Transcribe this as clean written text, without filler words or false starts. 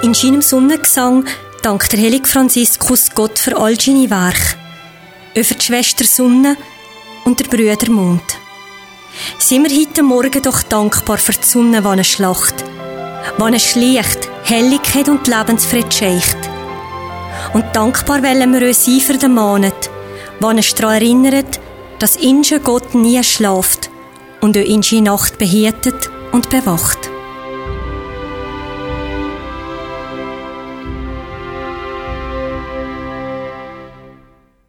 In seinem Sonnengesang dankt der heilige Franziskus Gott für all seine Werke, über die Schwester Sonne und der Brüder Mond. Sind wir heute Morgen doch dankbar für die Sonne, die schlacht, die schlicht, Helligkeit und Lebensfried scheicht. Und dankbar wollen wir uns sein für den Monat, der uns daran erinnert, dass inschen Gott nie schlaft und euch in seine Nacht behütet und bewacht.